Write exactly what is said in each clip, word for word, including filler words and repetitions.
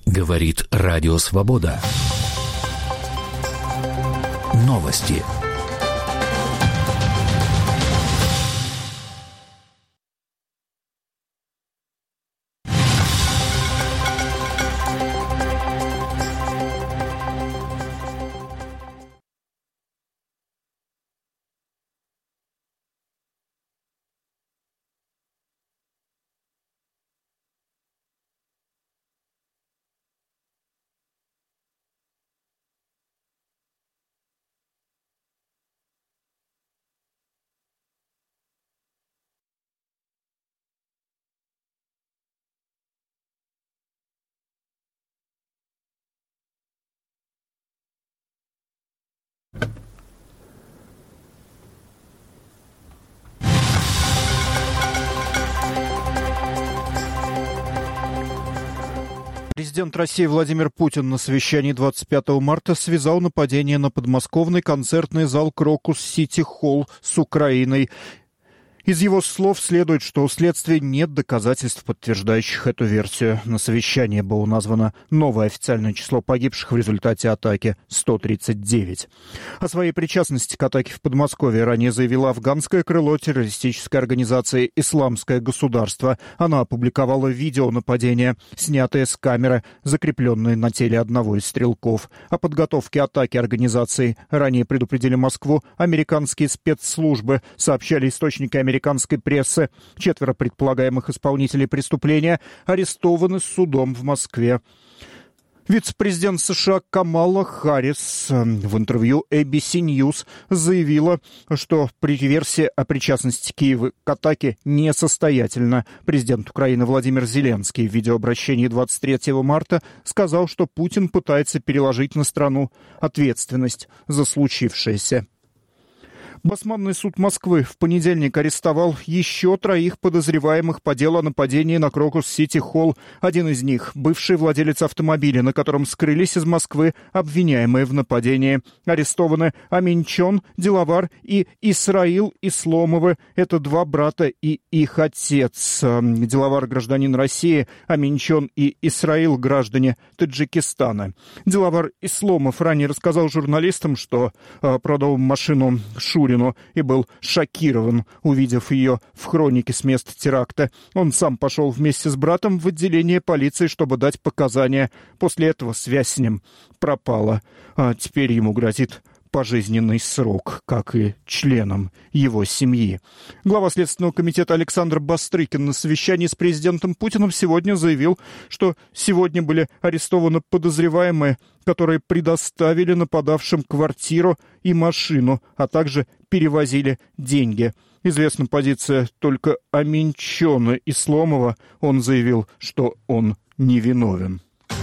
Говорит Радио Свобода. Новости. Президент России Владимир Путин на совещании двадцать пятого марта связал нападение на подмосковный концертный зал «Крокус Сити Холл» с Украиной. Из его слов следует, что у следствия нет доказательств, подтверждающих эту версию. На совещании было названо новое официальное число погибших в результате атаки – сто тридцать девять. О своей причастности к атаке в Подмосковье ранее заявило афганское крыло террористической организации «Исламское государство». Она опубликовала видео нападения, снятое с камеры, закрепленное на теле одного из стрелков. О подготовке атаки организации ранее предупредили Москву американские спецслужбы, сообщали источники американской прессы. Четверо предполагаемых исполнителей преступления арестованы судом в Москве. Вице-президент США Камала Харрис в интервью эй би си News заявила, что версия о причастности Киева к атаке несостоятельна. Президент Украины Владимир Зеленский в видеообращении двадцать третьего марта сказал, что Путин пытается переложить на страну ответственность за случившееся. Басманный суд Москвы в понедельник арестовал еще троих подозреваемых по делу о нападении на Крокус Сити Холл. Один из них – бывший владелец автомобиля, на котором скрылись из Москвы обвиняемые в нападении. Арестованы Аминчон Дилавар и Исраил Исломовы. Это два брата и их отец. Дилавар – гражданин России, Аминчон и Исраил – граждане Таджикистана. Дилавар Исломов ранее рассказал журналистам, что продал машину Шури и был шокирован, увидев ее в хронике с места теракта. Он сам пошел вместе с братом в отделение полиции, чтобы дать показания. После этого связь с ним пропала. А теперь ему грозит пожизненный срок, как и членам его семьи. Глава Следственного комитета Александр Бастрыкин на совещании с президентом Путиным сегодня заявил, что сегодня были арестованы подозреваемые, которые предоставили нападавшим квартиру и машину, а также перевозили деньги. Известна позиция только Аминчона Исломова. Он заявил, что он невиновен.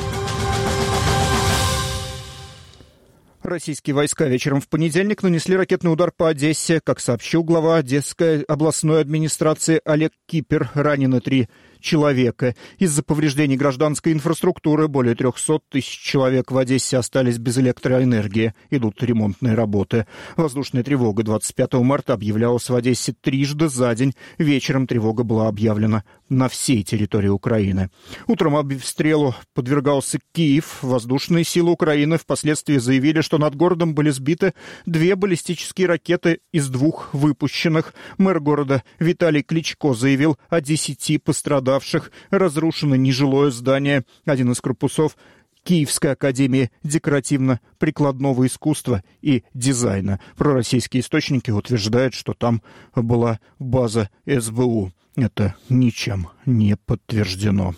Российские войска вечером в понедельник нанесли ракетный удар по Одессе. Как сообщил глава Одесской областной администрации Олег Кипер, ранены три человека. Из-за повреждений гражданской инфраструктуры более трехсот тысяч человек в Одессе остались без электроэнергии. Идут ремонтные работы. Воздушная тревога двадцать пятого марта объявлялась в Одессе трижды за день. Вечером тревога была объявлена на всей территории Украины. Утром обстрелу подвергался Киев. Воздушные силы Украины впоследствии заявили, что над городом были сбиты две баллистические ракеты из двух выпущенных. Мэр города Виталий Кличко заявил о десяти пострадавших. Разрушено нежилое здание. Один из корпусов Киевской академии декоративно-прикладного искусства и дизайна. Пророссийские источники утверждают, что там была база эс бэ у. Это ничем не подтверждено.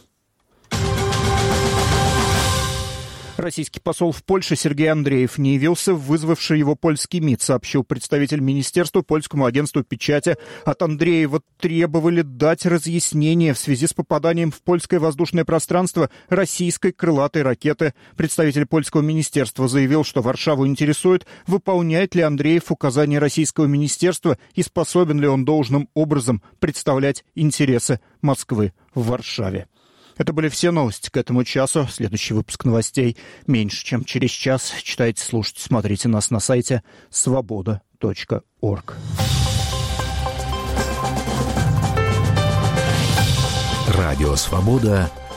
Российский посол в Польше Сергей Андреев не явился в вызвавший его польский МИД, сообщил представитель министерства польскому агентству печати. От Андреева требовали дать разъяснение в связи с попаданием в польское воздушное пространство российской крылатой ракеты. Представитель польского министерства заявил, что Варшаву интересует, выполняет ли Андреев указания российского министерства и способен ли он должным образом представлять интересы Москвы в Варшаве. Это были все новости к этому часу. Следующий выпуск новостей меньше, чем через час. Читайте, слушайте, смотрите нас на сайте свобода точка орг. Радио «Свобода»